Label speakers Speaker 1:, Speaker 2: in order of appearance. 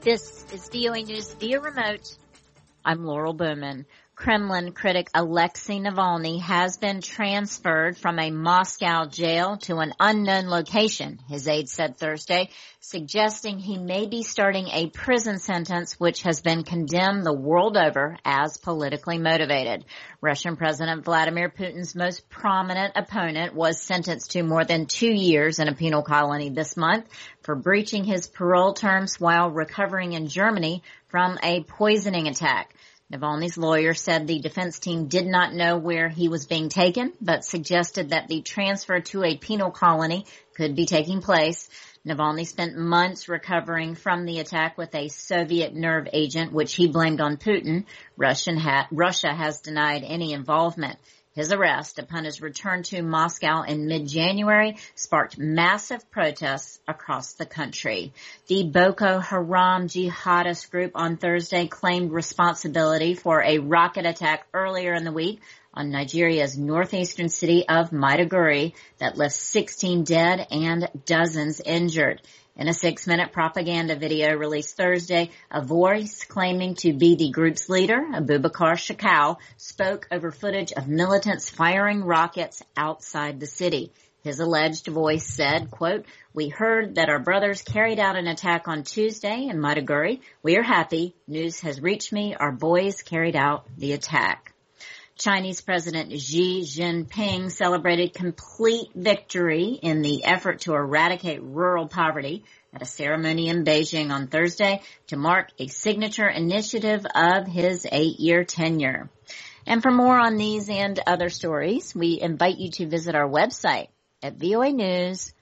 Speaker 1: This is VOA News via remote. I'm Laurel Bowman. Kremlin critic Alexei Navalny has been transferred from a Moscow jail to an unknown location, his aide said Thursday, suggesting he may be starting a prison sentence which has been condemned the world over as politically motivated. Russian President Vladimir Putin's most prominent opponent was sentenced to more than 2 years in a penal colony this month for breaching his parole terms while recovering in Germany from a poisoning attack. Navalny's lawyer said the defense team did not know where he was being taken, but suggested that the transfer to a penal colony could be taking place. Navalny spent months recovering from the attack with a Soviet nerve agent, which he blamed on Putin. Russia has denied any involvement. His arrest upon his return to Moscow in mid-January sparked massive protests across the country. The Boko Haram jihadist group on Thursday claimed responsibility for a rocket attack earlier in the week on Nigeria's northeastern city of Maiduguri that left 16 dead and dozens injured. In a 6-minute propaganda video released Thursday, a voice claiming to be the group's leader, Abubakar Shekau, spoke over footage of militants firing rockets outside the city. His alleged voice said, quote, "We heard that our brothers carried out an attack on Tuesday in Maiduguri. We are happy. News has reached me. Our boys carried out the attack." Chinese President Xi Jinping celebrated complete victory in the effort to eradicate rural poverty at a ceremony in Beijing on Thursday to mark a signature initiative of his 8-year tenure. And for more on these and other stories, we invite you to visit our website at voanews.com.